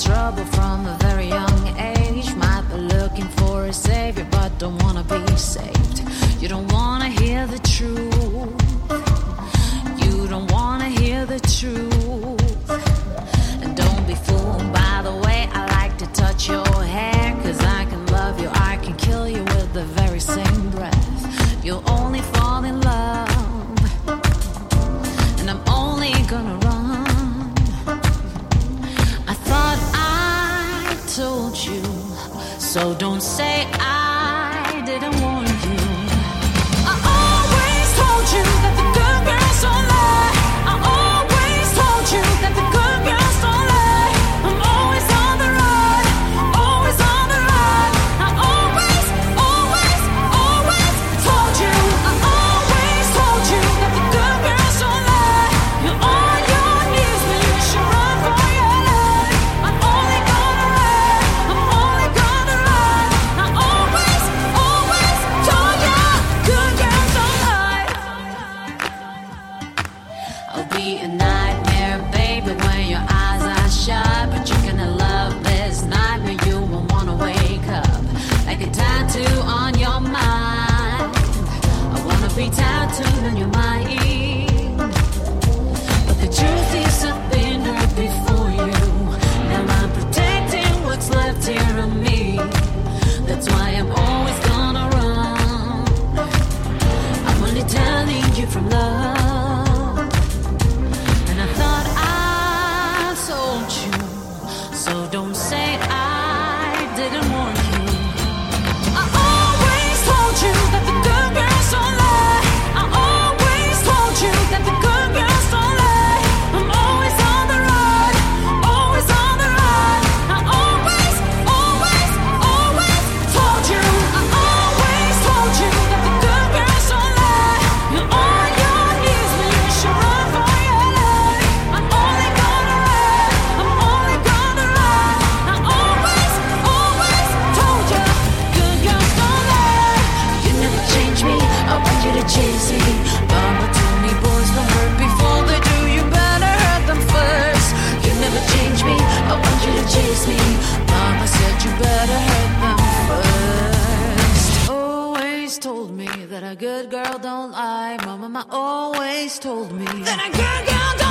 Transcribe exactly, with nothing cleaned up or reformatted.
trouble from a very young age. Might be looking for a savior, but don't wanna be saved. You don't wanna hear the truth. You don't wanna hear the truth. And don't be fooled by the way I like to touch your hair. Cause I can love you, I can kill you with the very same breath. You'll only fall in love, and I'm only gonna run. I thought I told you, so don't say I didn't warn you. I always told you that the good girls don't lie. I always told you that the good girls don't lie. I'm always on the run, always on the run. I always, always, always told you. I always told you that the good girls don't lie. You're on your knees when you should run for your life. I'm only gonna run, I'm only gonna run. I always, always told you, good girls don't lie. I'll be a nightmare, baby, when your eyes are shut. But you're gonna love this nightmare, you won't wanna wake up. Like a tattoo on your mind, I wanna be tattooed on your mind. But the truth is I've been hurt before you. Now I'm protecting what's left here of me. That's why I'm always gonna run. I'm only telling you from love. And I thought I told you, so don't say I didn't warn you. I always told you that the good girls don't lie. I always told you that the good girls don't lie. I'm always on the run, always on the run. I always, always, always told you. I always told you that the good girls don't lie. You're on your knees when you should run for your life. I'm only gonna run, I'm only gonna run. I always, always told you, good girls don't lie. You never change me, I want you to chase me. Mama told me boys don't hurt before they do, you better hurt them first. You never change me, I want you to chase me. Mama said you better hurt them first. Always told me that a good girl don't lie. Mama, mama always told me that a good girl don't